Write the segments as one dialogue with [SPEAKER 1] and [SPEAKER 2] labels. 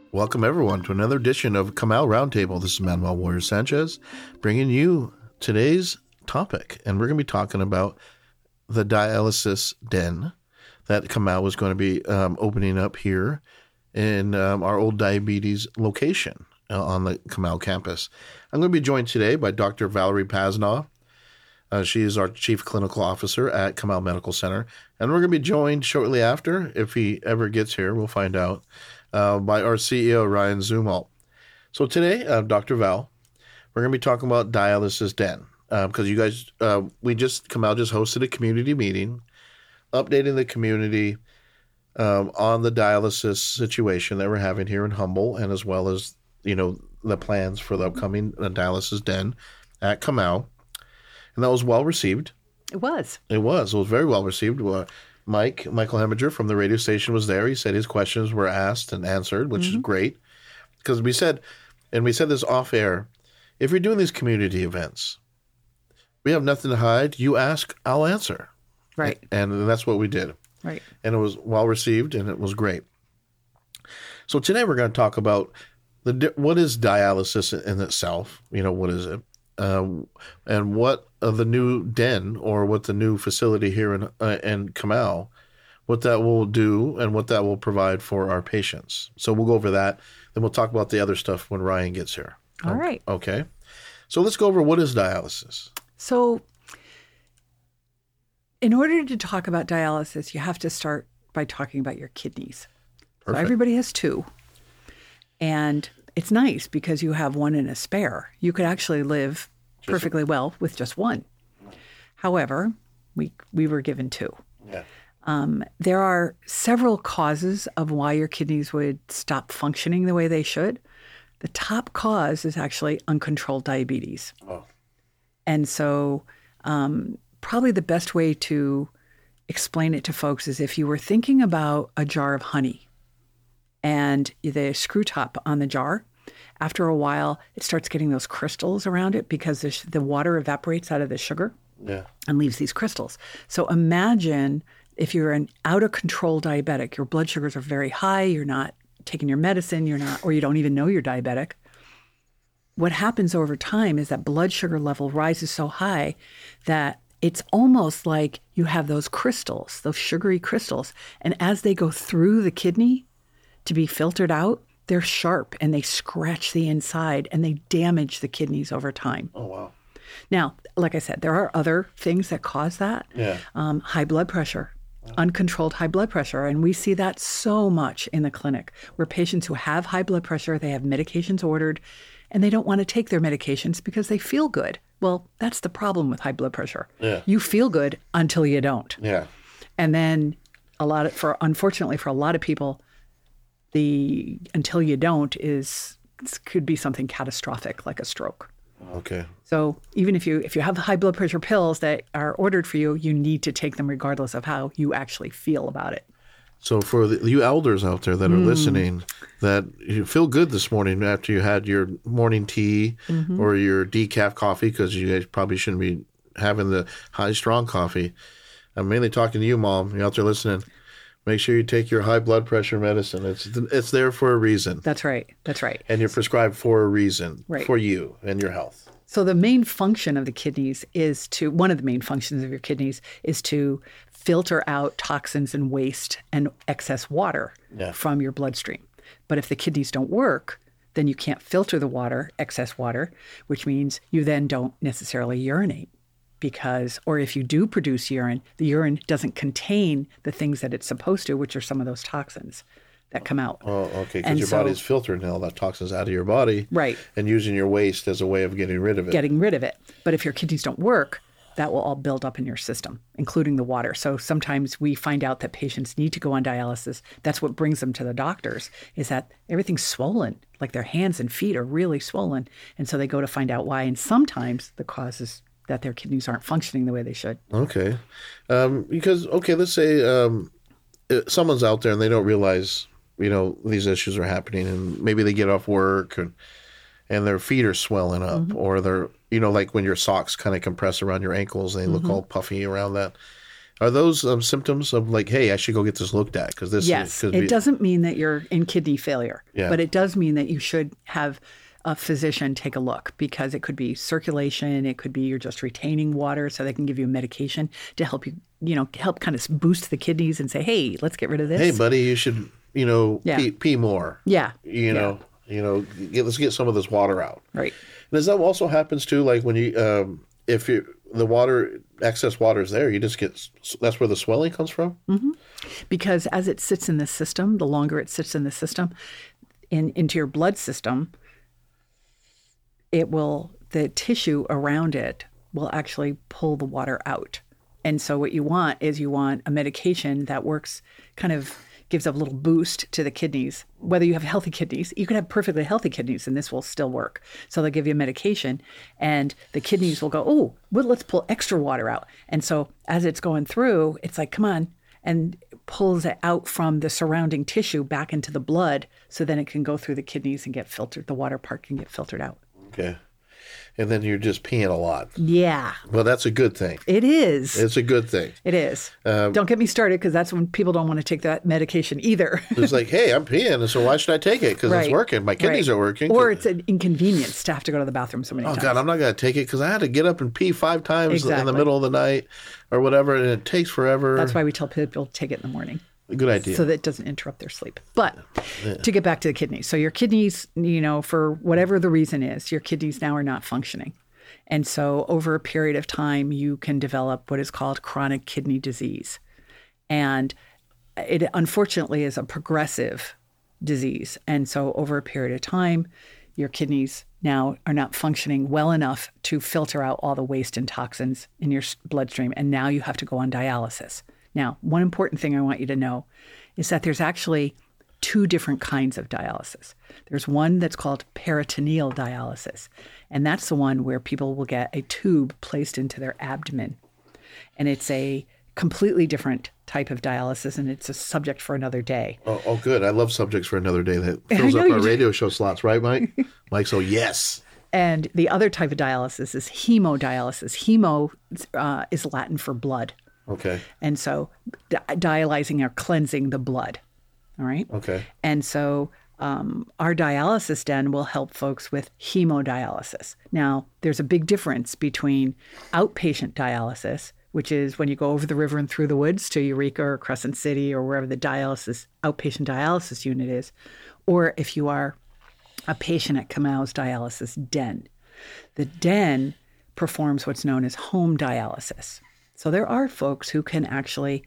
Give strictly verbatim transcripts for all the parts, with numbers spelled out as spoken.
[SPEAKER 1] Welcome, everyone, to another edition of Kamal Roundtable. This is Manuel Warrior Sanchez bringing you today's topic. And we're going to be talking about the dialysis den that Kamal was going to be um, opening up here in um, our old diabetes location uh, on the Kamal campus. I'm going to be joined today by Doctor Valerie Pasnaugh. Uh, she is our Chief Clinical Officer at Kamal Medical Center. And we're going to be joined shortly after, if he ever gets here, we'll find out, uh, by our C E O, Ryan Zumwalt. So today, uh, Doctor Val, we're going to be talking about dialysis den. Because uh, you guys, uh, we just, Kamal just hosted a community meeting, updating the community um, on the dialysis situation that we're having here in Humble, and as well as, you know, the plans for the upcoming uh, dialysis den at Kamal. And that was well received.
[SPEAKER 2] It was.
[SPEAKER 1] It was. It was very well received. Uh, Mike, Michael Heminger from the radio station was there. He said his questions were asked and answered, which mm-hmm. is great. Because we said, and we said this off air, if you're doing these community events, we have nothing to hide. You ask, I'll answer.
[SPEAKER 2] Right.
[SPEAKER 1] And, and that's what we did.
[SPEAKER 2] Right.
[SPEAKER 1] And it was well received and it was great. So today we're going to talk about the what is dialysis in itself. You know, what is it? Uh, and what uh, the new den or what the new facility here in, uh, in Kamal, what that will do and what that will provide for our patients. So we'll go over that. Then we'll talk about the other stuff when Ryan gets here.
[SPEAKER 2] All okay. right.
[SPEAKER 1] Okay. So let's go over what is dialysis.
[SPEAKER 2] So in order to talk about dialysis, you have to start by talking about your kidneys. So everybody has two. And it's nice because you have one and a spare. You could actually live just perfectly well with just one. However, we we were given two.
[SPEAKER 1] Yeah.
[SPEAKER 2] Um, there are several causes of why your kidneys would stop functioning the way they should. The top cause is actually uncontrolled diabetes.
[SPEAKER 1] Oh.
[SPEAKER 2] And so um, probably the best way to explain it to folks is if you were thinking about a jar of honey and the screw top on the jar, after a while, it starts getting those crystals around it because the, sh- the water evaporates out of the sugar
[SPEAKER 1] yeah.
[SPEAKER 2] and leaves these crystals. So imagine if you're an out-of-control diabetic, your blood sugars are very high, you're not taking your medicine, you're not, or you don't even know you're diabetic. What happens over time is that blood sugar level rises so high that it's almost like you have those crystals, those sugary crystals, and as they go through the kidney to be filtered out, they're sharp and they scratch the inside and they damage the kidneys over time.
[SPEAKER 1] Oh, wow.
[SPEAKER 2] Now, like I said, there are other things that cause that.
[SPEAKER 1] Yeah.
[SPEAKER 2] Um, high blood pressure, wow. Uncontrolled high blood pressure. And we see that so much in the clinic where patients who have high blood pressure, they have medications ordered and they don't want to take their medications because they feel good. Well, that's the problem with high blood pressure.
[SPEAKER 1] Yeah.
[SPEAKER 2] You feel good until you don't.
[SPEAKER 1] Yeah.
[SPEAKER 2] And then a lot of, for unfortunately for a lot of people, the until you don't is could be something catastrophic like a stroke.
[SPEAKER 1] Okay.
[SPEAKER 2] So even if you if you have high blood pressure pills that are ordered for you, you need to take them regardless of how you actually feel about it.
[SPEAKER 1] So for the, you elders out there that are mm. listening, that you feel good this morning after you had your morning tea mm-hmm. or your decaf coffee, because you guys probably shouldn't be having the high strong coffee. I'm mainly talking to you, Mom. You're out there listening. Make sure you take your high blood pressure medicine. It's it's there for a reason.
[SPEAKER 2] That's right. That's right.
[SPEAKER 1] And you're prescribed for a reason,
[SPEAKER 2] right.
[SPEAKER 1] for you and your health.
[SPEAKER 2] So the main function of the kidneys is to, one of the main functions of your kidneys is to filter out toxins and waste and excess water
[SPEAKER 1] yeah.
[SPEAKER 2] from your bloodstream. But if the kidneys don't work, then you can't filter the water, excess water, which means you then don't necessarily urinate. Because, or if you do produce urine, the urine doesn't contain the things that it's supposed to, which are some of those toxins that come out.
[SPEAKER 1] Oh, okay, because your
[SPEAKER 2] so,
[SPEAKER 1] body's filtering all that toxins out of your body.
[SPEAKER 2] Right.
[SPEAKER 1] And using your waste as a way of getting rid of it.
[SPEAKER 2] Getting rid of it. But if your kidneys don't work, that will all build up in your system, including the water. So sometimes we find out that patients need to go on dialysis. That's what brings them to the doctors, is that everything's swollen, like their hands and feet are really swollen. And so they go to find out why. And sometimes the cause is that their kidneys aren't functioning the way they should.
[SPEAKER 1] Okay. Um, because, okay, let's say um, someone's out there and they don't realize, you know, these issues are happening, and maybe they get off work and, and their feet are swelling up, mm-hmm. or they're, you know, like when your socks kind of compress around your ankles and they look mm-hmm. all puffy around that. Are those um, symptoms of like, hey, I should go get this looked at? Because this
[SPEAKER 2] Yes.
[SPEAKER 1] is, could
[SPEAKER 2] It
[SPEAKER 1] be...
[SPEAKER 2] doesn't mean that you're in kidney failure,
[SPEAKER 1] Yeah.
[SPEAKER 2] but it does mean that you should have a physician take a look, because it could be circulation. It could be you're just retaining water, so they can give you a medication to help you, you know, help kind of boost the kidneys and say, hey, let's get rid of this.
[SPEAKER 1] Hey, buddy, you should, you know,
[SPEAKER 2] Yeah.
[SPEAKER 1] pee, pee more.
[SPEAKER 2] Yeah.
[SPEAKER 1] You know, you know, get, let's get some of this water out.
[SPEAKER 2] Right.
[SPEAKER 1] And does that also happens too? Like when you, um, if you the water, excess water is there, you just get, that's where the swelling comes from?
[SPEAKER 2] Mm-hmm. Because as it sits in the system, the longer it sits in the system, in into your blood system, it will, the tissue around it will actually pull the water out. And so what you want is you want a medication that works, kind of gives a little boost to the kidneys. Whether you have healthy kidneys, you could have perfectly healthy kidneys and this will still work. So they'll give you a medication and the kidneys will go, oh, well, let's pull extra water out. And so as it's going through, it's like, come on, and pulls it out from the surrounding tissue back into the blood, so then it can go through the kidneys and get filtered. The water part can get filtered out.
[SPEAKER 1] Okay. And then you're just peeing a lot.
[SPEAKER 2] Yeah.
[SPEAKER 1] Well, that's a good thing.
[SPEAKER 2] It is.
[SPEAKER 1] It's a good thing.
[SPEAKER 2] It is.
[SPEAKER 1] Um,
[SPEAKER 2] don't get me started, because that's when people don't want to take that medication either.
[SPEAKER 1] It's like, hey, I'm peeing, and so why should I take it? Because
[SPEAKER 2] Right.
[SPEAKER 1] it's working. My kidneys
[SPEAKER 2] Right.
[SPEAKER 1] are working.
[SPEAKER 2] Or it's an inconvenience to have to go to the bathroom so many
[SPEAKER 1] Oh,
[SPEAKER 2] times.
[SPEAKER 1] God, I'm not going to take it because I had to get up and pee five times in the
[SPEAKER 2] Exactly.
[SPEAKER 1] middle of the night or whatever, and it takes forever.
[SPEAKER 2] That's why we tell people to take it in the morning,
[SPEAKER 1] Good idea.
[SPEAKER 2] so that it doesn't interrupt their sleep. But to get back to the kidneys. So your kidneys, you know, for whatever the reason is, your kidneys now are not functioning. And so over a period of time, you can develop what is called chronic kidney disease. And it unfortunately is a progressive disease. And so over a period of time, your kidneys now are not functioning well enough to filter out all the waste and toxins in your bloodstream. And now you have to go on dialysis. Now, one important thing I want you to know is that there's actually two different kinds of dialysis. There's one that's called peritoneal dialysis, and that's the one where people will get a tube placed into their abdomen. And it's a completely different type of dialysis, and it's a subject for another day.
[SPEAKER 1] oh, oh, good. I love subjects for another day. That fills
[SPEAKER 2] know
[SPEAKER 1] up
[SPEAKER 2] you
[SPEAKER 1] our
[SPEAKER 2] do.
[SPEAKER 1] radio show slots, right, Mike? Mike, so yes.
[SPEAKER 2] And the other type of dialysis is hemodialysis. Hemo uh, is Latin for blood.
[SPEAKER 1] Okay.
[SPEAKER 2] And so di- dialyzing or cleansing the blood. All right.
[SPEAKER 1] Okay.
[SPEAKER 2] And so um, our dialysis den will help folks with hemodialysis. Now, there's a big difference between outpatient dialysis, which is when you go over the river and through the woods to Eureka or Crescent City or wherever the dialysis outpatient dialysis unit is, or if you are a patient at Kamau's dialysis den. The den performs what's known as home dialysis. So there are folks who can actually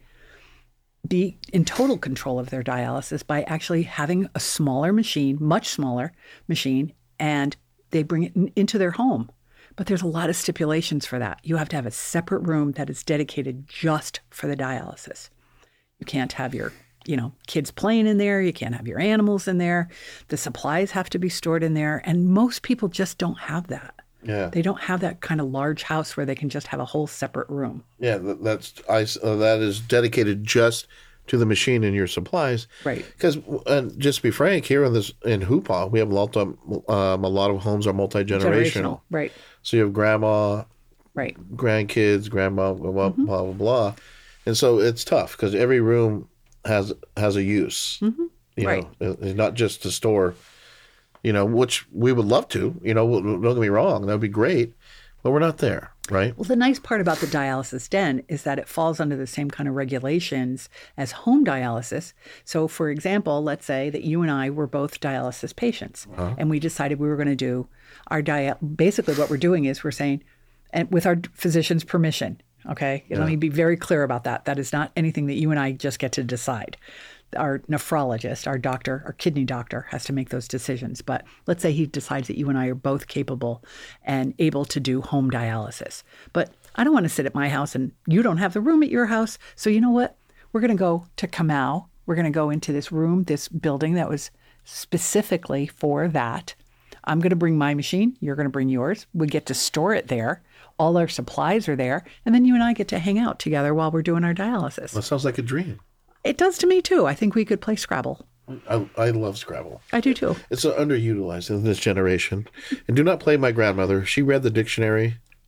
[SPEAKER 2] be in total control of their dialysis by actually having a smaller machine, much smaller machine, and they bring it in, into their home. But there's a lot of stipulations for that. You have to have a separate room that is dedicated just for the dialysis. You can't have your, you know, kids playing in there. You can't have your animals in there. The supplies have to be stored in there. And most people just don't have that.
[SPEAKER 1] Yeah.
[SPEAKER 2] They don't have that kind of large house where they can just have a whole separate room.
[SPEAKER 1] Yeah, that, that's I, uh, that is dedicated just to the machine and your supplies.
[SPEAKER 2] Right.
[SPEAKER 1] Because, and just to be frank, here in this in Hoopaw, we have a lot of, um, a lot of homes are multi-generational.
[SPEAKER 2] Right.
[SPEAKER 1] So you have grandma,
[SPEAKER 2] Right.
[SPEAKER 1] grandkids, grandma, blah, blah, mm-hmm. blah, blah, blah. And so it's tough because every room has has a use.
[SPEAKER 2] Mm-hmm.
[SPEAKER 1] You
[SPEAKER 2] Right.
[SPEAKER 1] know, it's not just to store, you know, which we would love to. You know, don't get me wrong, that would be great, but we're not there, right?
[SPEAKER 2] Well, the nice part about the dialysis den is that it falls under the same kind of regulations as home dialysis. So, for example, let's say that you and I were both dialysis patients, uh-huh. and we decided we were going to do our diet. Basically, what we're doing is we're saying, and with our physician's permission, okay? Yeah. Let me be very clear about that. That is not anything that you and I just get to decide. Our nephrologist, our doctor, our kidney doctor has to make those decisions. But let's say he decides that you and I are both capable and able to do home dialysis. But I don't want to sit at my house and you don't have the room at your house. So you know what? We're going to go to Kamau. We're going to go into this room, this building that was specifically for that. I'm going to bring my machine. You're going to bring yours. We get to store it there. All our supplies are there. And then you and I get to hang out together while we're doing our dialysis.
[SPEAKER 1] That sounds like a dream.
[SPEAKER 2] It does to me, too. I think we could play Scrabble.
[SPEAKER 1] I, I love Scrabble.
[SPEAKER 2] I do, too.
[SPEAKER 1] It's uh, underutilized in this generation. And do not play my grandmother. She read the dictionary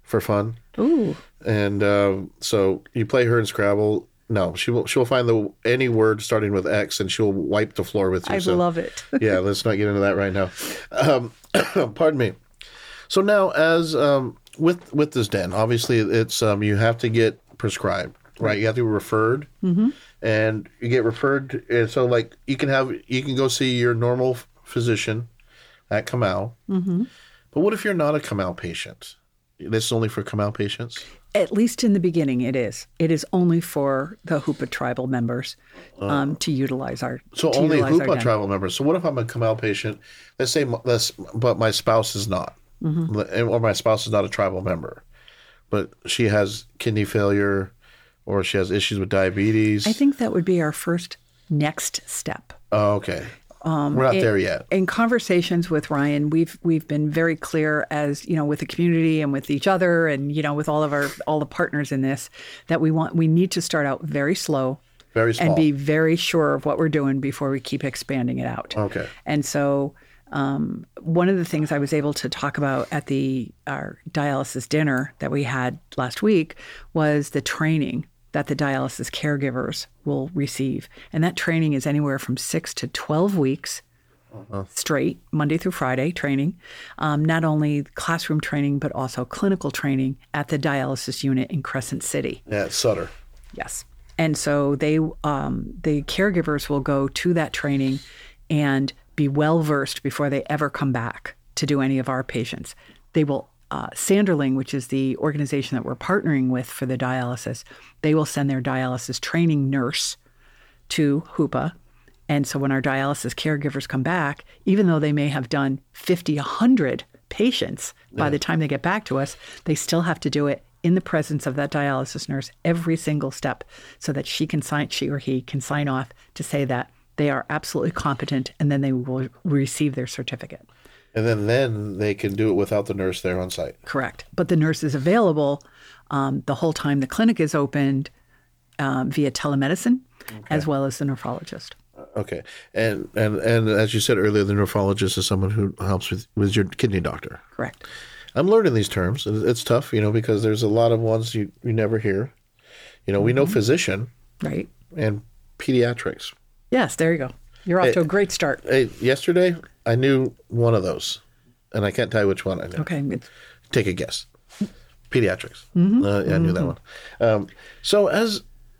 [SPEAKER 1] for fun.
[SPEAKER 2] Ooh.
[SPEAKER 1] And uh, so you play her in Scrabble. No, she will. She'll find the any word starting with X, and she'll wipe the floor with you.
[SPEAKER 2] I
[SPEAKER 1] so,
[SPEAKER 2] love it.
[SPEAKER 1] yeah, let's not get into that right now. Um, pardon me. So now, as um, with with this den, obviously, it's um, you have to get prescribed, right? You have to be referred, mm-hmm. and you get referred. And so, like, you can have you can go see your normal physician at Kamau. Mm-hmm. But what if you're not a Kamau patient? This is only for Kamau patients?
[SPEAKER 2] At least in the beginning, it is. It is only for the Hoopa tribal members um, uh, to utilize our
[SPEAKER 1] So
[SPEAKER 2] to
[SPEAKER 1] only
[SPEAKER 2] utilize
[SPEAKER 1] Hoopa tribal members. So what if I'm a Kamau patient? Let's say, let's, but my spouse is not. Mm-hmm. Or my spouse is not a tribal member. But she has kidney failure or she has issues with diabetes.
[SPEAKER 2] I think that would be our first next step.
[SPEAKER 1] Oh, okay. Um, We're not
[SPEAKER 2] in,
[SPEAKER 1] there yet.
[SPEAKER 2] In conversations with Ryan, we've we've been very clear, as you know, with the community and with each other, and you know, with all of our all the partners in this, that we want we need to start out very slow,
[SPEAKER 1] very small,
[SPEAKER 2] and be very sure of what we're doing before we keep expanding it out.
[SPEAKER 1] Okay.
[SPEAKER 2] And so, um, one of the things I was able to talk about at the our dialysis dinner that we had last week was the training that the dialysis caregivers will receive. And that training is anywhere from six to twelve weeks uh-huh. straight, Monday through Friday training. Um, not only classroom training, but also clinical training at the dialysis unit in Crescent City.
[SPEAKER 1] Yeah, at Sutter.
[SPEAKER 2] Yes. And so they, um, the caregivers will go to that training and be well-versed before they ever come back to do any of our patients. They will Uh, Sanderling, which is the organization that we're partnering with for the dialysis, they will send their dialysis training nurse to Hoopa. And so when our dialysis caregivers come back, even though they may have done fifty, one hundred patients by yeah. the time they get back to us, they still have to do it in the presence of that dialysis nurse every single step so that she can sign, she or he can sign off to say that they are absolutely competent, and then they will receive their certificate.
[SPEAKER 1] And then, then they can do it without the nurse there on site.
[SPEAKER 2] Correct. But the nurse is available um, the whole time the clinic is opened um, via telemedicine, okay. as well as the nephrologist.
[SPEAKER 1] Okay. And, and and as you said earlier, the nephrologist is someone who helps with, with your kidney doctor.
[SPEAKER 2] Correct.
[SPEAKER 1] I'm learning these terms. It's tough, you know, because there's a lot of ones you, you never hear. You know, mm-hmm. we know physician.
[SPEAKER 2] Right.
[SPEAKER 1] And pediatrics.
[SPEAKER 2] Yes, there you go. You're off
[SPEAKER 1] hey,
[SPEAKER 2] to a great start.
[SPEAKER 1] Hey, yesterday, I knew one of those, and I can't tell you which one I knew.
[SPEAKER 2] Okay.
[SPEAKER 1] Take a guess. Pediatrics.
[SPEAKER 2] Mm-hmm.
[SPEAKER 1] Uh, yeah, I
[SPEAKER 2] mm-hmm.
[SPEAKER 1] knew that one. Um, so as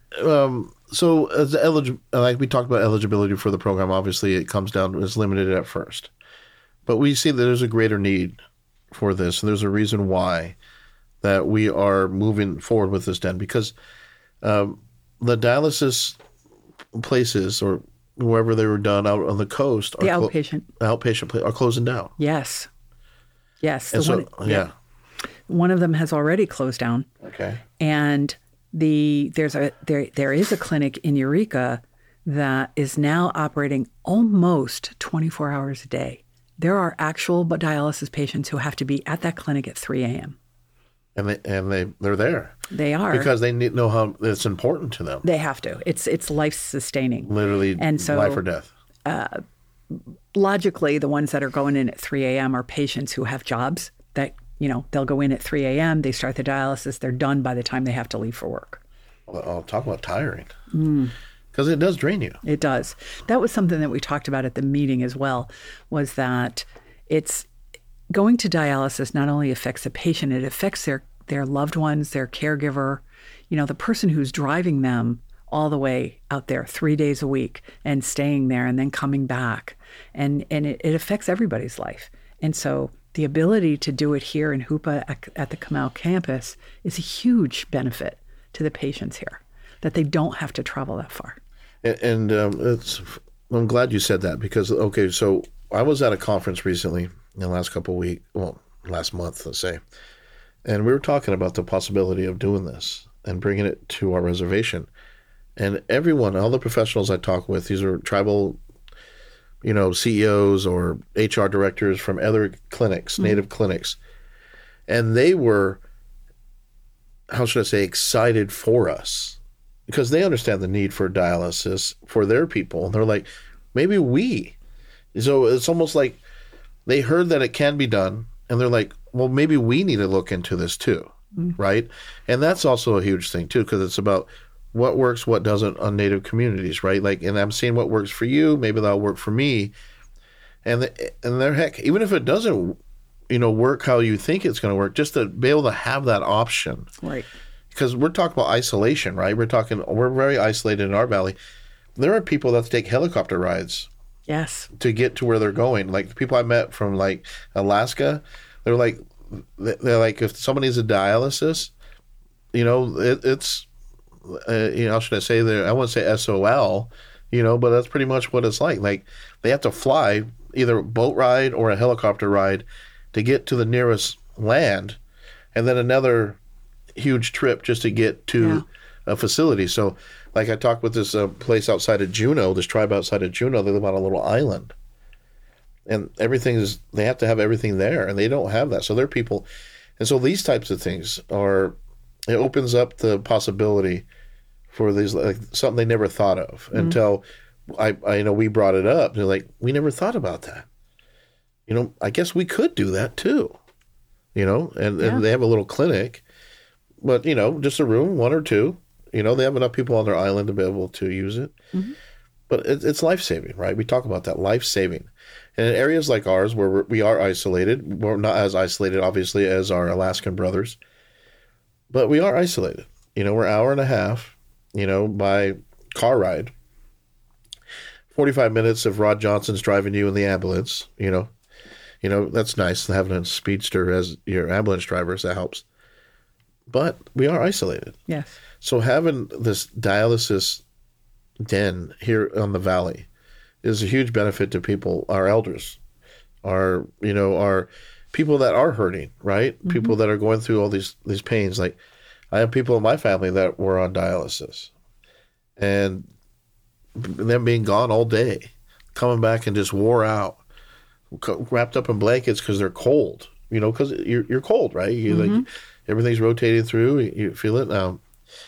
[SPEAKER 1] um, so as elig- like we talked about eligibility for the program, obviously it comes down to it's limited at first, but we see that there's a greater need for this, and there's a reason why that we are moving forward with this den, because um, the dialysis places or wherever they were done out on the coast,
[SPEAKER 2] the
[SPEAKER 1] are
[SPEAKER 2] outpatient,
[SPEAKER 1] clo- outpatient place are closing down.
[SPEAKER 2] Yes, yes.
[SPEAKER 1] And
[SPEAKER 2] the
[SPEAKER 1] so,
[SPEAKER 2] one,
[SPEAKER 1] yeah.
[SPEAKER 2] one of them has already closed down.
[SPEAKER 1] Okay.
[SPEAKER 2] And the there's a there there is a clinic in Eureka that is now operating almost twenty-four hours a day. There are actual dialysis patients who have to be at that clinic at three a.m.
[SPEAKER 1] And they and they they're there.
[SPEAKER 2] They are
[SPEAKER 1] because they need know how it's important to them.
[SPEAKER 2] They have to. It's it's life sustaining,
[SPEAKER 1] literally, and so life or death.
[SPEAKER 2] Uh, logically, the ones that are going in at three a.m. are patients who have jobs that you know they'll go in at three a.m. They start the dialysis. They're done by the time they have to leave for work.
[SPEAKER 1] Well, I'll talk about tiring.
[SPEAKER 2] Mm.
[SPEAKER 1] Because it does drain you.
[SPEAKER 2] It does. That was something that we talked about at the meeting as well, was that it's going to dialysis not only affects the patient, it affects their, their loved ones, their caregiver, you know, the person who's driving them all the way out there three days a week and staying there and then coming back. And, and it, it affects everybody's life. And so the ability to do it here in Hoopa at, at the Kamau campus is a huge benefit to the patients here, that they don't have to travel that far.
[SPEAKER 1] And um, it's, I'm glad you said that because, okay, so I was at a conference recently in the last couple of weeks, well, last month, let's say, and we were talking about the possibility of doing this and bringing it to our reservation. And everyone, all the professionals I talk with, these are tribal, you know, C E Os or H R directors from other clinics, mm-hmm. native clinics, and they were, how should I say, excited for us. Because they understand the need for dialysis for their people. And they're like, maybe we. So it's almost like they heard that it can be done. And they're like, well, maybe we need to look into this too. mm. right? And that's also a huge thing too, because it's about what works, what doesn't on Native communities, right? Like, and I'm seeing what works for you, maybe that'll work for me. And the, and they're heck, even if it doesn't, you know, work how you think it's going to work, just to be able to have that option.
[SPEAKER 2] Right.
[SPEAKER 1] Because we're talking about isolation, right? We're talking, we're very isolated in our valley. There are people that take helicopter rides.
[SPEAKER 2] Yes.
[SPEAKER 1] To get to where they're going. Like the people I met from like Alaska, they're like, they're like, if somebody needs a dialysis, you know, it, it's, uh, you know, how should I say there? I wouldn't say S O L, you know, but that's pretty much what it's like. Like they have to fly either a boat ride or a helicopter ride to get to the nearest land, and then another huge trip just to get to yeah. a facility. So like I talked with this uh, place outside of Juneau, this tribe outside of Juneau, they live on a little island. And everything is, they have to have everything there, and they don't have that. So they're people. And so these types of things are, it opens up the possibility for these, like something they never thought of mm-hmm. until I, I, you know, we brought it up. They're like, we never thought about that. You know, I guess we could do that too, you know, and, yeah. and they have a little clinic, but, you know, just a room, one or two, you know, they have enough people on their island to be able to use it. Mm-hmm. But it, it's life-saving, right? We talk about that, life-saving. And in areas like ours where we're, we are isolated, we're not as isolated, obviously, as our Alaskan brothers, but we are isolated. You know, we're an hour and a half, you know, by car ride. forty-five minutes of Rod Johnson's driving you in the ambulance, you know. You know, that's nice, having a speedster as your ambulance driver, so that helps. But we are isolated.
[SPEAKER 2] Yes.
[SPEAKER 1] So having this dialysis den here on the valley is a huge benefit to people, our elders, our, you know, our people that are hurting, right? Mm-hmm. People that are going through all these, these pains. Like I have people in my family that were on dialysis and them being gone all day, coming back and just wore out, wrapped up in blankets because they're cold, you know, because you're, you're cold, right? You mm-hmm. like everything's rotating through, you feel it now.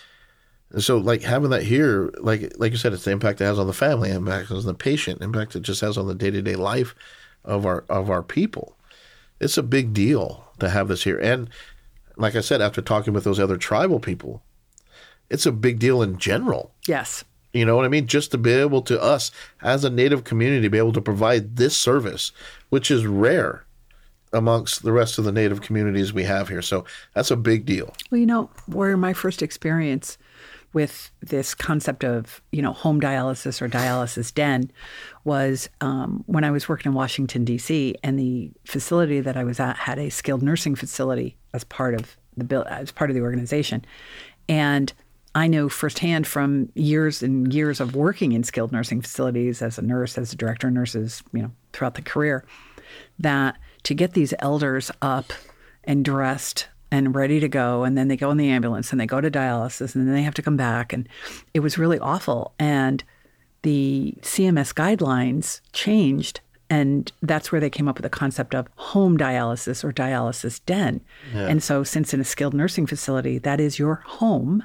[SPEAKER 1] And so, like, having that here, like like you said, it's the impact it has on the family, impact on the patient, impact it just has on the day-to-day life of our of our people. It's a big deal to have this here. And like I said, after talking with those other tribal people, it's a big deal in general.
[SPEAKER 2] Yes.
[SPEAKER 1] You know what I mean? Just to be able to, us, as a Native community, be able to provide this service, which is rare amongst the rest of the Native communities we have here. So that's a big deal.
[SPEAKER 2] Well, you know, where my first experience with this concept of, you know, home dialysis or dialysis den was um, when I was working in Washington, D C, and the facility that I was at had a skilled nursing facility as part of the bill, as part of the organization. And I know firsthand from years and years of working in skilled nursing facilities as a nurse, as a director of nurses, you know, throughout the career, that to get these elders up and dressed and ready to go, and then they go in the ambulance and they go to dialysis and then they have to come back, and it was really awful. And the C M S guidelines changed, and that's where they came up with the concept of home dialysis or dialysis den. Yeah. And so since in a skilled nursing facility, that is your home,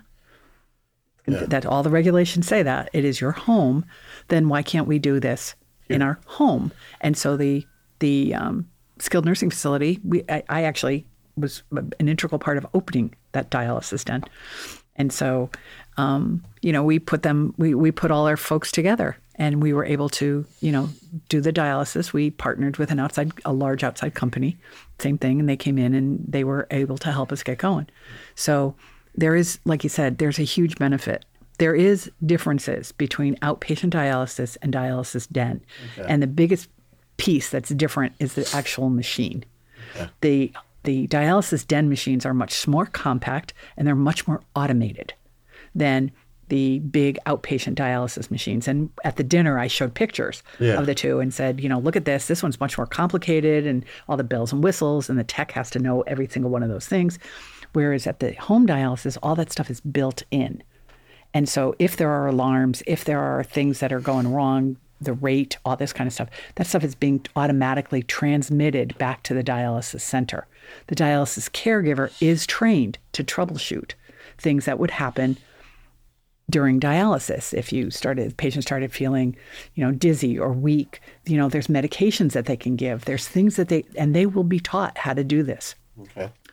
[SPEAKER 2] yeah. that all the regulations say that, it is your home, then why can't we do this yeah. in our home? And so the the um, skilled nursing facility, we I, I actually was an integral part of opening that dialysis den. And so, um, you know, we put them, we, we put all our folks together and we were able to, you know, do the dialysis. We partnered with an outside, a large outside company, same thing. And they came in and they were able to help us get going. So there is, like you said, there's a huge benefit. There is differences between outpatient dialysis and dialysis den. Okay. And the biggest piece that's different is the actual machine. Okay. The The dialysis den machines are much more compact and they're much more automated than the big outpatient dialysis machines. And at the dinner, I showed pictures yeah. of the two and said, you know, look at this. This one's much more complicated and all the bells and whistles, and the tech has to know every single one of those things. Whereas at the home dialysis, all that stuff is built in. And so if there are alarms, if there are things that are going wrong, the rate, all this kind of stuff, that stuff is being automatically transmitted back to the dialysis center. The dialysis caregiver is trained to troubleshoot things that would happen during dialysis. If you started, the patient started feeling, you know, dizzy or weak, you know, there's medications that they can give. There's things that they, and they will be taught how to do this.
[SPEAKER 1] Okay.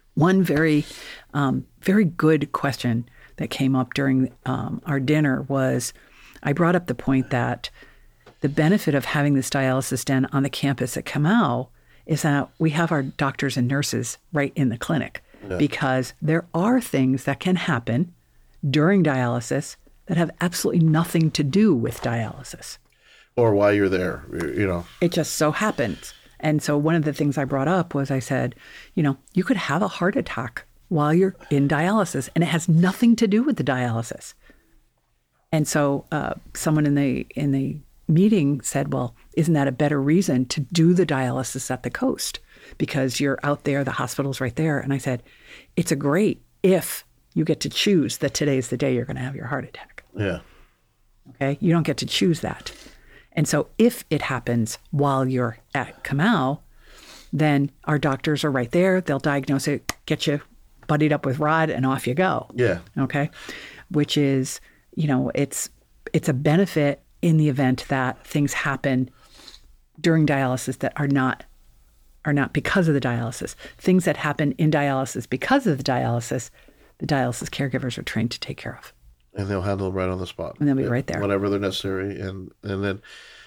[SPEAKER 2] One very, um, very good question that came up during um, our dinner was, I brought up the point that the benefit of having this dialysis den on the campus at Kamau is that we have our doctors and nurses right in the clinic, yeah. because there are things that can happen during dialysis that have absolutely nothing to do with dialysis.
[SPEAKER 1] Or while you're there, you know.
[SPEAKER 2] It just so happens. And so one of the things I brought up was I said, you know, you could have a heart attack while you're in dialysis, and it has nothing to do with the dialysis. And so uh, someone in the in the meeting said, well, isn't that a better reason to do the dialysis at the coast? Because you're out there, the hospital's right there. And I said, it's a great if you get to choose that today's the day you're going to have your heart attack.
[SPEAKER 1] Yeah.
[SPEAKER 2] Okay? You don't get to choose that. And so if it happens while you're at Kamau, then our doctors are right there. They'll diagnose it, get you buddied up with Rod, and off you go.
[SPEAKER 1] Yeah.
[SPEAKER 2] Okay? Which is, you know, it's it's a benefit in the event that things happen during dialysis that are not are not because of the dialysis. Things that happen in dialysis because of the dialysis, the dialysis caregivers are trained to take care of.
[SPEAKER 1] And they'll handle it right on the spot.
[SPEAKER 2] And they'll be right there.
[SPEAKER 1] Whenever they're necessary. And and then,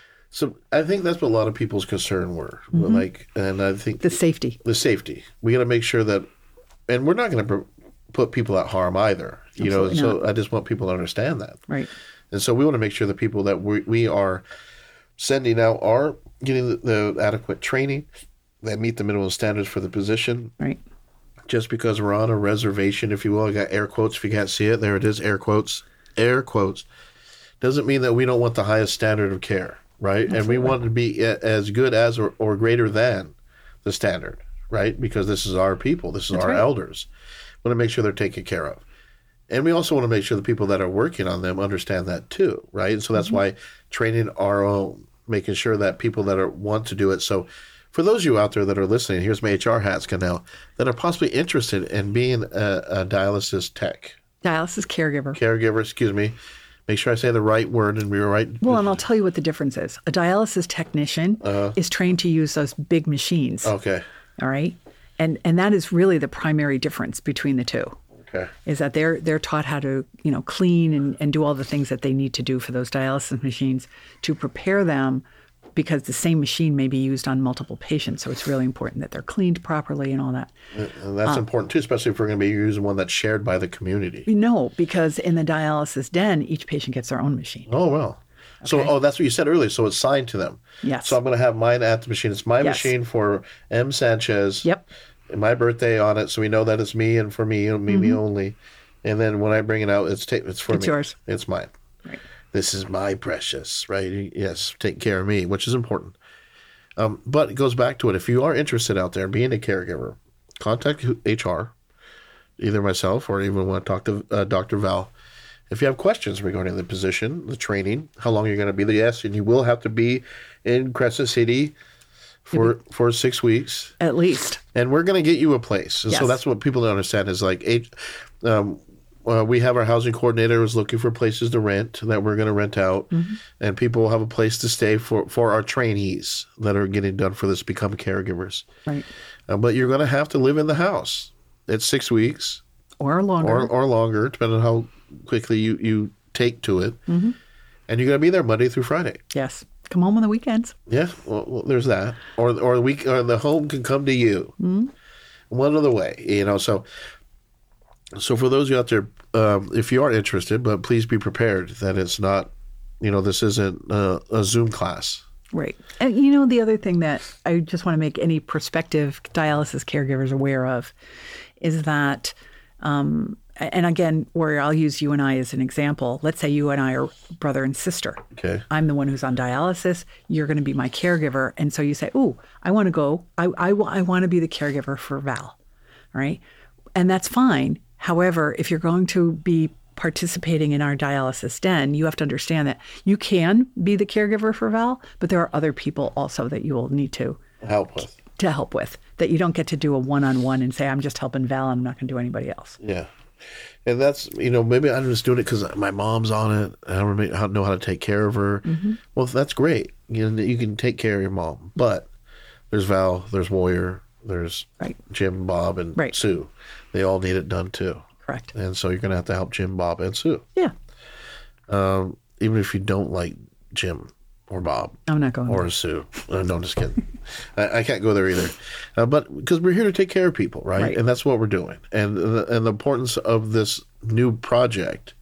[SPEAKER 1] so I think that's what a lot of people's concern were.
[SPEAKER 2] Mm-hmm.
[SPEAKER 1] Like, and I think
[SPEAKER 2] the safety.
[SPEAKER 1] The safety. We got to make sure that, and we're not going to put people at harm either. You
[SPEAKER 2] Absolutely
[SPEAKER 1] know,
[SPEAKER 2] not.
[SPEAKER 1] so I just want people to understand that.
[SPEAKER 2] Right.
[SPEAKER 1] And so we want to make sure the people that we, we are sending out are getting the, the adequate training that meet the minimum standards for the position.
[SPEAKER 2] Right.
[SPEAKER 1] Just because we're on a reservation, if you will, I got air quotes if you can't see it. There it is, air quotes, air quotes. Doesn't mean that we don't want the highest standard of care, right? Absolutely. And we want to be a, as good as or, or greater than the standard, right? Because this is our people. This is That's our right. elders. We want to make sure they're taken care of. And we also want to make sure the people that are working on them understand that too, right? And so that's mm-hmm. why training our own, making sure that people that are want to do it. So for those of you out there that are listening, here's my H R hats now, that are possibly interested in being a, a dialysis tech.
[SPEAKER 2] Dialysis caregiver.
[SPEAKER 1] Caregiver, excuse me. Make sure I say the right word and we're right.
[SPEAKER 2] Well, and I'll tell you what the difference is. A dialysis technician uh, is trained to use those big machines.
[SPEAKER 1] Okay.
[SPEAKER 2] All right? And and that is really the primary difference between the two.
[SPEAKER 1] Okay.
[SPEAKER 2] Is that they're they're taught how to, you know, clean and, and do all the things that they need to do for those dialysis machines to prepare them, because the same machine may be used on multiple patients. So it's really important that they're cleaned properly and all that.
[SPEAKER 1] And that's um, important too, especially if we're going to be using one that's shared by the community.
[SPEAKER 2] No, because in the dialysis den, each patient gets their own machine.
[SPEAKER 1] Oh, well. Okay. So, oh, that's what you said earlier. So it's signed to them.
[SPEAKER 2] Yes.
[SPEAKER 1] So I'm going to have mine at the machine. It's my
[SPEAKER 2] yes.
[SPEAKER 1] machine for M. Sanchez.
[SPEAKER 2] Yep.
[SPEAKER 1] And my birthday on it, so we know that it's me and for me, me, mm-hmm. me only. And then when I bring it out, it's ta- it's for
[SPEAKER 2] it's
[SPEAKER 1] me.
[SPEAKER 2] It's yours.
[SPEAKER 1] It's mine.
[SPEAKER 2] Right.
[SPEAKER 1] This is my precious, right? Yes, take care of me, which is important. Um, but it goes back to it. If you are interested out there being a caregiver, contact H R, either myself or even want to talk to uh, Doctor Val. If you have questions regarding the position, the training, how long you're going to be there, yes, and you will have to be in Crescent City for for six weeks.
[SPEAKER 2] At least.
[SPEAKER 1] And we're going to get you a place. And
[SPEAKER 2] yes.
[SPEAKER 1] so that's what people don't understand is like, um, uh, we have our housing coordinator who's looking for places to rent that we're going to rent out. Mm-hmm. And people will have a place to stay for, for our trainees that are getting done for this, become caregivers.
[SPEAKER 2] Right.
[SPEAKER 1] Uh, but you're going to have to live in the house. It's six weeks.
[SPEAKER 2] Or longer.
[SPEAKER 1] Or, or longer, depending on how quickly you, you take to it. Mm-hmm. And you're going to be there Monday through Friday.
[SPEAKER 2] Yes. Come home on the weekends.
[SPEAKER 1] Yeah, well, well there's that. Or or the week or the home can come to you. Mm-hmm. One other way, you know. So, so for those of you out there, um, if you are interested, but please be prepared that it's not, you know, this isn't a, a Zoom class.
[SPEAKER 2] Right. And you know, the other thing that I just want to make any prospective dialysis caregivers aware of is that. Um, And again, where I'll use you and I as an example. Let's say you and I are brother and sister.
[SPEAKER 1] Okay.
[SPEAKER 2] I'm the one who's on dialysis. You're going to be my caregiver. And so you say, oh, I want to go. I, I, I want to be the caregiver for Val. Right. And that's fine. However, if you're going to be participating in our dialysis den, you have to understand that you can be the caregiver for Val, but there are other people also that you will need to
[SPEAKER 1] help with.
[SPEAKER 2] To help with. That you don't get to do a one-on-one and say, I'm just helping Val and I'm not going to do anybody else.
[SPEAKER 1] Yeah. And that's, you know, maybe I'm just doing it because my mom's on it. I don't know how to take care of her. Mm-hmm. Well, that's great. You know, you can take care of your mom. But there's Val, there's Warrior, There's
[SPEAKER 2] Right.
[SPEAKER 1] Jim, Bob, and
[SPEAKER 2] Right.
[SPEAKER 1] Sue. They all need it done too.
[SPEAKER 2] Correct.
[SPEAKER 1] And so you're going to have to help Jim, Bob, and Sue.
[SPEAKER 2] Yeah.
[SPEAKER 1] Um, even if you don't like Jim or Bob
[SPEAKER 2] I'm not going
[SPEAKER 1] or
[SPEAKER 2] there.
[SPEAKER 1] Sue. Uh, no, I'm just kidding. I, I can't go there either. Uh, but because we're here to take care of people, right?
[SPEAKER 2] Right.
[SPEAKER 1] And that's what we're doing. And the, and the importance of this new project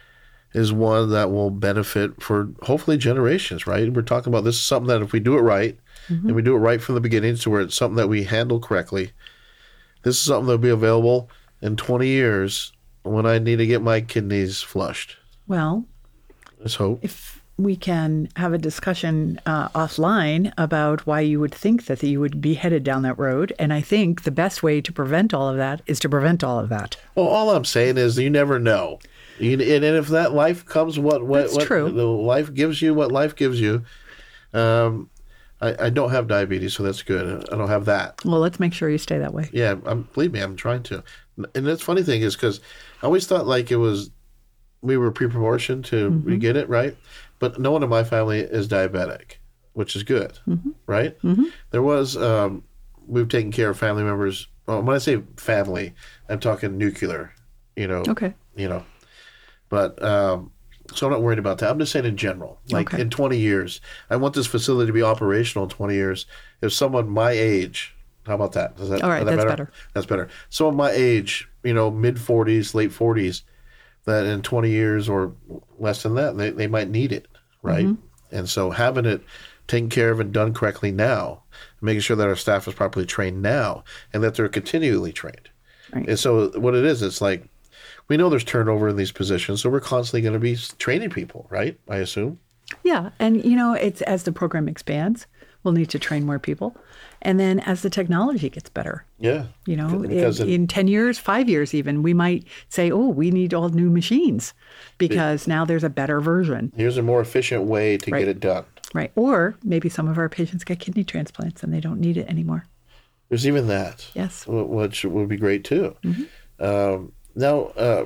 [SPEAKER 1] is one that will benefit for hopefully generations, right? We're talking about this is something that if we do it right, mm-hmm. and we do it right from the beginning, so where it's something that we handle correctly, this is something that will be available in twenty years when I need to get my kidneys flushed.
[SPEAKER 2] Well,
[SPEAKER 1] Let's hope.
[SPEAKER 2] if we can have a discussion uh, offline about why you would think that you would be headed down that road. And I think the best way to prevent all of that is to prevent all of that.
[SPEAKER 1] Well, all I'm saying is you never know. You, and, and if that life comes, what what,
[SPEAKER 2] That's
[SPEAKER 1] what
[SPEAKER 2] true.
[SPEAKER 1] the life gives you, what life gives you. Um, I, I don't have diabetes, so that's good. I don't have that.
[SPEAKER 2] Well, let's make sure you stay that way.
[SPEAKER 1] Yeah, I'm, believe me, I'm trying to. And the funny thing is because I always thought like it was, we were pre-proportioned to
[SPEAKER 2] Mm-hmm.
[SPEAKER 1] get it, right? But no one in my family is diabetic, which is good,
[SPEAKER 2] Mm-hmm.
[SPEAKER 1] right?
[SPEAKER 2] Mm-hmm.
[SPEAKER 1] There was, um, we've taken care of family members. Well, when I say family, I'm talking nuclear, you know.
[SPEAKER 2] Okay.
[SPEAKER 1] You know. But, um, so I'm not worried about that. I'm just saying in general, like
[SPEAKER 2] Okay.
[SPEAKER 1] in twenty years, I want this facility to be operational in twenty years. If someone my age, how about that? Is that,
[SPEAKER 2] All right,
[SPEAKER 1] is that
[SPEAKER 2] that's
[SPEAKER 1] better?
[SPEAKER 2] better.
[SPEAKER 1] That's better. Someone my age, you know, mid forties, late forties, that in twenty years or less than that, they, they might need it, right?
[SPEAKER 2] Mm-hmm.
[SPEAKER 1] And so having it taken care of and done correctly now, making sure that our staff is properly trained now and that they're continually trained.
[SPEAKER 2] Right.
[SPEAKER 1] And so what it is, it's like, we know there's turnover in these positions, so we're constantly going to be training people, right? I assume.
[SPEAKER 2] Yeah. And, you know, it's as the program expands, we'll need to train more people. And then as the technology gets better,
[SPEAKER 1] Yeah.
[SPEAKER 2] you know,
[SPEAKER 1] Because
[SPEAKER 2] in,
[SPEAKER 1] it-
[SPEAKER 2] in ten years, five years even, we might say, oh, we need all new machines because now there's a better version.
[SPEAKER 1] here's a more efficient way to
[SPEAKER 2] Right.
[SPEAKER 1] get it done.
[SPEAKER 2] Right. Or maybe some of our patients get kidney transplants and they don't need it anymore.
[SPEAKER 1] There's even that.
[SPEAKER 2] Yes.
[SPEAKER 1] wh- Which would be great too.
[SPEAKER 2] Mm-hmm.
[SPEAKER 1] Um, now, uh,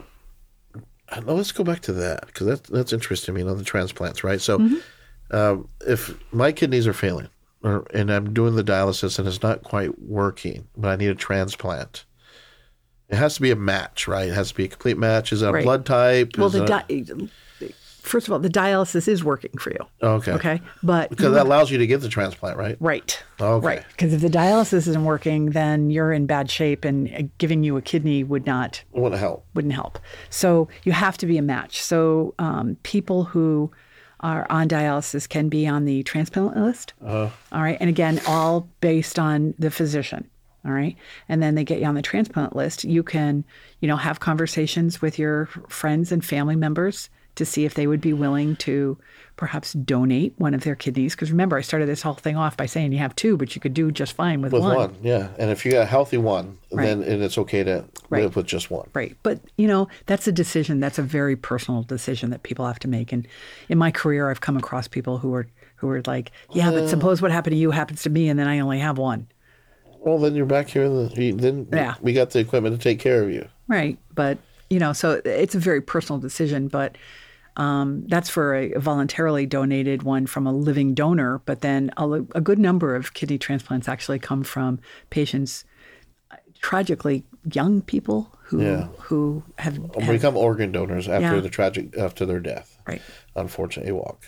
[SPEAKER 1] now let's go back to that because that's that's interesting. I mean, on the transplants, right? So,
[SPEAKER 2] Mm-hmm.
[SPEAKER 1] um, if my kidneys are failing, or, and I'm doing the dialysis and it's not quite working, but I need a transplant, it has to be a match, right? It has to be a complete match. Is it a
[SPEAKER 2] Right.
[SPEAKER 1] blood type?
[SPEAKER 2] Well,
[SPEAKER 1] Is
[SPEAKER 2] the
[SPEAKER 1] it-
[SPEAKER 2] di- first of all, the dialysis is working for you.
[SPEAKER 1] okay,
[SPEAKER 2] Okay. But
[SPEAKER 1] because that allows you to get the transplant, right?
[SPEAKER 2] right.
[SPEAKER 1] Okay.
[SPEAKER 2] Right. Because if the dialysis isn't working, then you're in bad shape and uh, giving you a kidney would not
[SPEAKER 1] It wouldn't help.
[SPEAKER 2] wouldn't help. So you have to be a match. So um, people who are on dialysis can be on the transplant list.
[SPEAKER 1] Uh,
[SPEAKER 2] All right. And again, all based on the physician. All right. And then they get you on the transplant list. You can, you know, have conversations with your friends and family members to see if they would be willing to perhaps donate one of their kidneys. Because remember, I started this whole thing off by saying you have two, but you could do just fine with,
[SPEAKER 1] with
[SPEAKER 2] one.
[SPEAKER 1] one. yeah. And if you got a healthy one,
[SPEAKER 2] Right.
[SPEAKER 1] then and it's okay to
[SPEAKER 2] Right.
[SPEAKER 1] live with just one.
[SPEAKER 2] Right. But, you know, that's a decision. That's a very personal decision that people have to make. And in my career, I've come across people who are who are like, yeah, but suppose what happened to you happens to me and then I only have one.
[SPEAKER 1] Well, then you're back here. In the, you- then
[SPEAKER 2] Yeah.
[SPEAKER 1] we got the equipment to take care of you.
[SPEAKER 2] Right. But, you know, so it's a very personal decision. But um, that's for a, a voluntarily donated one from a living donor. But then a, a good number of kidney transplants actually come from patients, uh, tragically young people who
[SPEAKER 1] Yeah.
[SPEAKER 2] who have, have
[SPEAKER 1] Become organ donors after
[SPEAKER 2] Yeah.
[SPEAKER 1] the tragic after their death.
[SPEAKER 2] right.
[SPEAKER 1] Unfortunately, walk.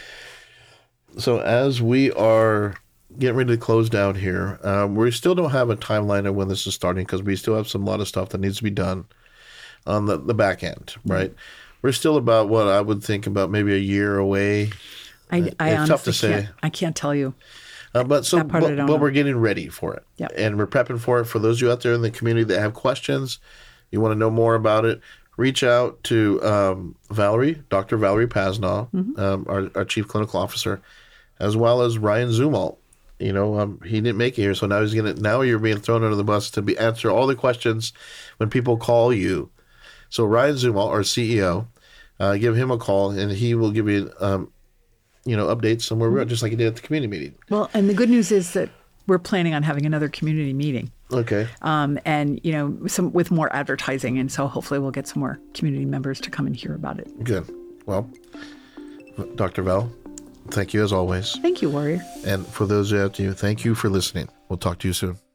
[SPEAKER 1] So as we are getting ready to close down here, um, we still don't have a timeline of when this is starting because we still have some lot of stuff that needs to be done on the, the back end, right? We're still about what I would think about maybe a year away.
[SPEAKER 2] I, I
[SPEAKER 1] It's
[SPEAKER 2] honestly
[SPEAKER 1] tough to say.
[SPEAKER 2] can't. I can't tell you.
[SPEAKER 1] Uh, but so,
[SPEAKER 2] That part I
[SPEAKER 1] but,
[SPEAKER 2] don't
[SPEAKER 1] but
[SPEAKER 2] know.
[SPEAKER 1] we're getting ready for it,
[SPEAKER 2] Yep.
[SPEAKER 1] and we're prepping for it. For those of you out there in the community that have questions, you want to know more about it, reach out to um, Valerie, Doctor Valerie Pasnaw,
[SPEAKER 2] Mm-hmm.
[SPEAKER 1] um, our, our Chief Clinical Officer, as well as Ryan Zumwalt. You know, um, he didn't make it here, so now he's gonna. Now you're being thrown under the bus to be answer all the questions when people call you. So Ryan Zumwalt, our C E O, uh, give him a call, and he will give you, um, you know, updates somewhere we're at, just like he did at the community meeting.
[SPEAKER 2] Well, and the good news is that we're planning on having another community meeting,
[SPEAKER 1] Okay.
[SPEAKER 2] um, and you know, some with more advertising, and so hopefully we'll get some more community members to come and hear about it.
[SPEAKER 1] Good. Well, Doctor Val, thank you as always.
[SPEAKER 2] Thank you, Warrior.
[SPEAKER 1] And for those out there, thank you for listening. We'll talk to you soon.